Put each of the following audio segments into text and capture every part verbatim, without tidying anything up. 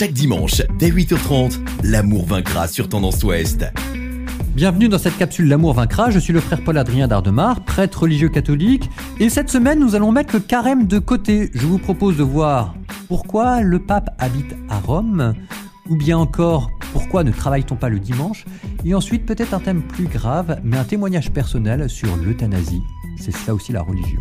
Chaque dimanche, dès huit heures trente, l'amour vaincra sur Tendance Ouest. Bienvenue dans cette capsule L'amour vaincra, je suis le frère Paul-Adrien d'Ardemar, prêtre religieux catholique, et cette semaine nous allons mettre le carême de côté. Je vous propose de voir pourquoi le pape habite à Rome, ou bien encore pourquoi ne travaille-t-on pas le dimanche, et ensuite peut-être un thème plus grave, mais un témoignage personnel sur l'euthanasie. C'est ça aussi la religion.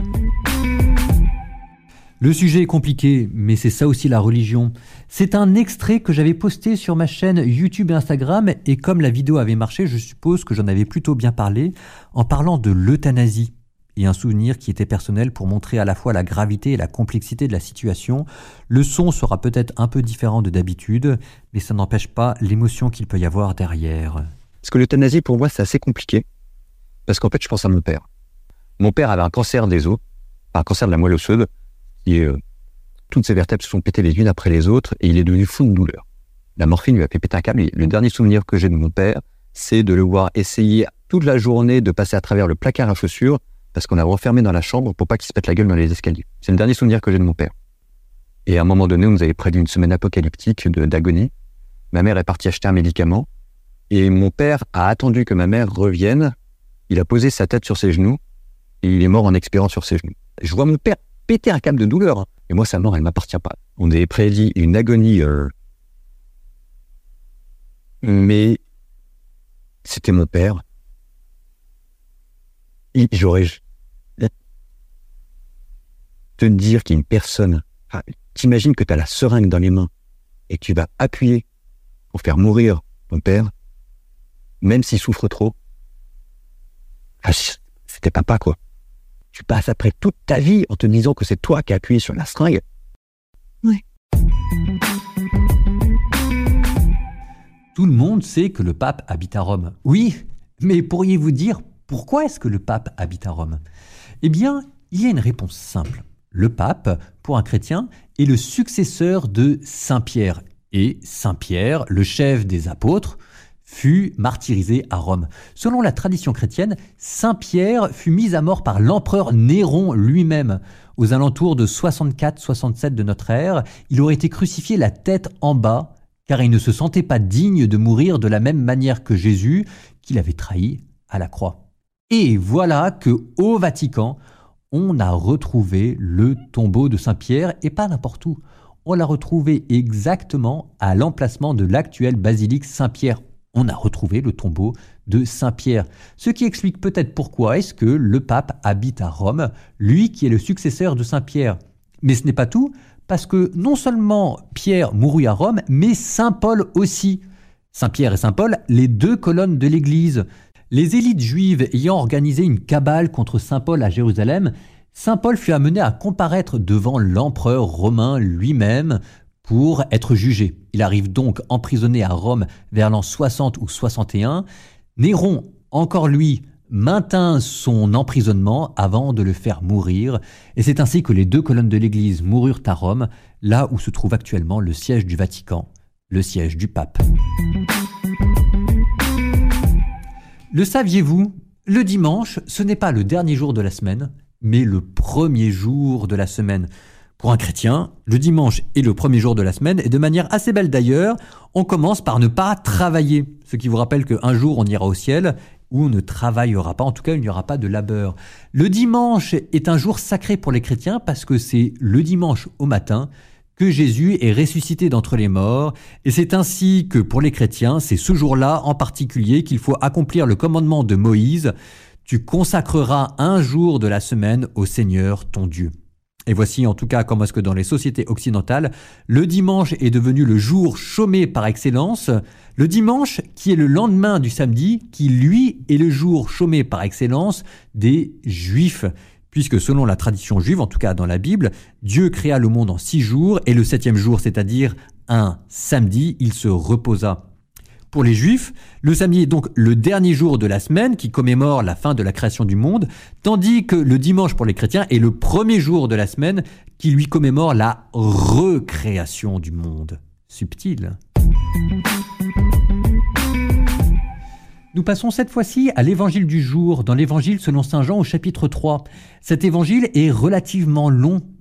Le sujet est compliqué, mais c'est ça aussi la religion. C'est un extrait que j'avais posté sur ma chaîne YouTube et Instagram, et comme la vidéo avait marché, je suppose que j'en avais plutôt bien parlé, en parlant de l'euthanasie. Et un souvenir qui était personnel pour montrer à la fois la gravité et la complexité de la situation. Le son sera peut-être un peu différent de d'habitude, mais ça n'empêche pas l'émotion qu'il peut y avoir derrière. Parce que l'euthanasie, pour moi, c'est assez compliqué. Parce qu'en fait, je pense à mon père. Mon père avait un cancer des os, un cancer de la moelle osseuse, et euh, toutes ses vertèbres se sont pétées les unes après les autres, et il est devenu fou de douleur. La morphine lui a fait péter un câble, et le dernier souvenir que j'ai de mon père, c'est de le voir essayer toute la journée de passer à travers le placard à chaussures, parce qu'on a refermé dans la chambre pour pas qu'il se pète la gueule dans les escaliers. C'est le dernier souvenir que j'ai de mon père. Et à un moment donné, on nous avait prédit une semaine apocalyptique de, d'agonie. Ma mère est partie acheter un médicament, et mon père a attendu que ma mère revienne, il a posé sa tête sur ses genoux, et il est mort en expirant sur ses genoux. Je vois mon père péter un câble de douleur, hein. Et moi, sa mort, elle m'appartient pas. On avait prédit une agonie, euh... mais c'était mon père. Et j'aurais te dire qu'il y a une personne, ah, t'imagines que tu as la seringue dans les mains et que tu vas appuyer pour faire mourir ton père, même s'il souffre trop. Ah, c'était papa, quoi. Tu passes après toute ta vie en te disant que c'est toi qui as appuyé sur la seringue. Ouais. Tout le monde sait que le pape habite à Rome. Oui, mais pourriez-vous dire pourquoi est-ce que le pape habite à Rome ? Eh bien, il y a une réponse simple. Le pape, pour un chrétien, est le successeur de Saint Pierre. Et Saint Pierre, le chef des apôtres, fut martyrisé à Rome. Selon la tradition chrétienne, Saint Pierre fut mis à mort par l'empereur Néron lui-même. Aux alentours de soixante-quatre soixante-sept de notre ère, il aurait été crucifié la tête en bas, car il ne se sentait pas digne de mourir de la même manière que Jésus, qu'il avait trahi à la croix. Et voilà que au Vatican, on a retrouvé le tombeau de Saint Pierre, et pas n'importe où. On l'a retrouvé exactement à l'emplacement de l'actuelle basilique Saint-Pierre. On a retrouvé le tombeau de Saint-Pierre. Ce qui explique peut-être pourquoi est-ce que le pape habite à Rome, lui qui est le successeur de Saint-Pierre. Mais ce n'est pas tout, parce que non seulement Pierre mourut à Rome, mais Saint Paul aussi. Saint-Pierre et Saint Paul, les deux colonnes de l'Église. Les élites juives ayant organisé une cabale contre Saint Paul à Jérusalem, Saint Paul fut amené à comparaître devant l'empereur romain lui-même pour être jugé. Il arrive donc emprisonné à Rome vers l'an soixante ou soixante et un. Néron, encore lui, maintint son emprisonnement avant de le faire mourir. Et c'est ainsi que les deux colonnes de l'Église moururent à Rome, là où se trouve actuellement le siège du Vatican, le siège du pape. Le saviez-vous ? Le dimanche, ce n'est pas le dernier jour de la semaine, mais le premier jour de la semaine. Pour un chrétien, le dimanche est le premier jour de la semaine, et de manière assez belle d'ailleurs, on commence par ne pas travailler. Ce qui vous rappelle qu'un jour on ira au ciel, où on ne travaillera pas, en tout cas il n'y aura pas de labeur. Le dimanche est un jour sacré pour les chrétiens, parce que c'est le dimanche au matin que Jésus est ressuscité d'entre les morts, et c'est ainsi que pour les chrétiens, c'est ce jour-là en particulier qu'il faut accomplir le commandement de Moïse. Tu consacreras un jour de la semaine au Seigneur ton Dieu. Et voici en tout cas comment est-ce que dans les sociétés occidentales, le dimanche est devenu le jour chômé par excellence. Le dimanche qui est le lendemain du samedi, qui lui est le jour chômé par excellence des Juifs. Puisque selon la tradition juive, en tout cas dans la Bible, Dieu créa le monde en six jours, et le septième jour, c'est-à-dire un samedi, il se reposa. Pour les Juifs, le samedi est donc le dernier jour de la semaine qui commémore la fin de la création du monde, tandis que le dimanche pour les chrétiens est le premier jour de la semaine qui lui commémore la recréation du monde. Subtil. Nous passons cette fois-ci à l'évangile du jour, dans l'évangile selon saint Jean au chapitre trois. Cet évangile est relativement long.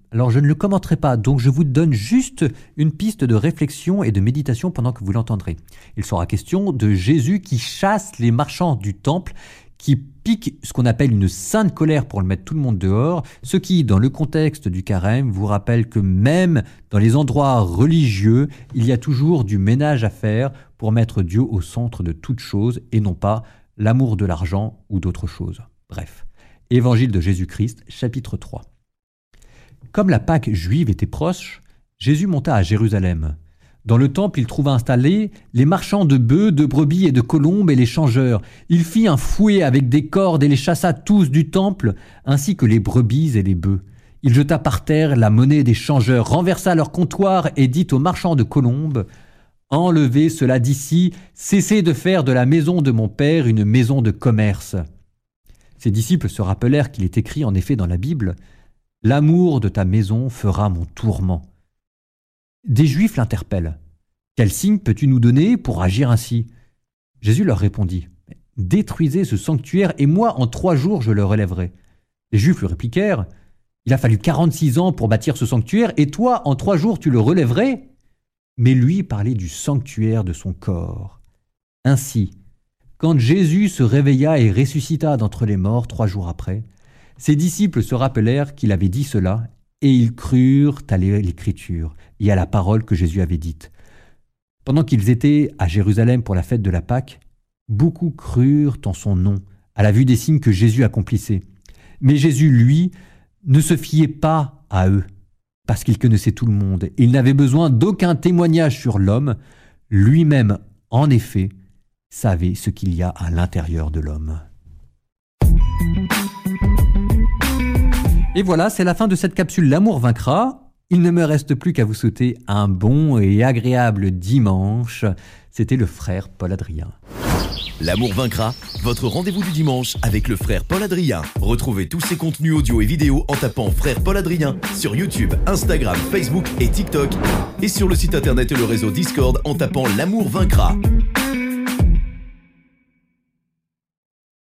Alors je ne le commenterai pas, donc je vous donne juste une piste de réflexion et de méditation pendant que vous l'entendrez. Il sera question de Jésus qui chasse les marchands du temple, qui pique ce qu'on appelle une sainte colère pour le mettre tout le monde dehors, ce qui, dans le contexte du carême, vous rappelle que même dans les endroits religieux, il y a toujours du ménage à faire pour mettre Dieu au centre de toute chose et non pas l'amour de l'argent ou d'autres choses. Bref, Évangile de Jésus-Christ, chapitre trois. Comme la Pâque juive était proche, Jésus monta à Jérusalem. Dans le temple, il trouva installés les marchands de bœufs, de brebis et de colombes et les changeurs. Il fit un fouet avec des cordes et les chassa tous du temple, ainsi que les brebis et les bœufs. Il jeta par terre la monnaie des changeurs, renversa leur comptoir et dit aux marchands de colombes « Enlevez cela d'ici, cessez de faire de la maison de mon père une maison de commerce. » Ses disciples se rappelèrent qu'il est écrit en effet dans la Bible « L'amour de ta maison fera mon tourment. » Des Juifs l'interpellent. « Quel signe peux-tu nous donner pour agir ainsi ?» Jésus leur répondit « Détruisez ce sanctuaire et moi en trois jours je le relèverai. » Les Juifs lui répliquèrent « Il a fallu quarante-six ans pour bâtir ce sanctuaire et toi en trois jours tu le relèverais ?» Mais lui parlait du sanctuaire de son corps. Ainsi, quand Jésus se réveilla et ressuscita d'entre les morts trois jours après, ses disciples se rappelèrent qu'il avait dit cela et ils crurent à l'Écriture et à la parole que Jésus avait dite. Pendant qu'ils étaient à Jérusalem pour la fête de la Pâque, beaucoup crurent en son nom, à la vue des signes que Jésus accomplissait. Mais Jésus, lui, ne se fiait pas à eux, parce qu'il connaissait tout le monde. Il n'avait besoin d'aucun témoignage sur l'homme. Lui-même, en effet, savait ce qu'il y a à l'intérieur de l'homme. Et voilà, c'est la fin de cette capsule L'amour vaincra. Il ne me reste plus qu'à vous souhaiter un bon et agréable dimanche. C'était le frère Paul Adrien. L'amour vaincra, votre rendez-vous du dimanche avec le frère Paul Adrien. Retrouvez tous ses contenus audio et vidéo en tapant frère Paul Adrien sur YouTube, Instagram, Facebook et TikTok et sur le site internet et le réseau Discord en tapant L'amour vaincra.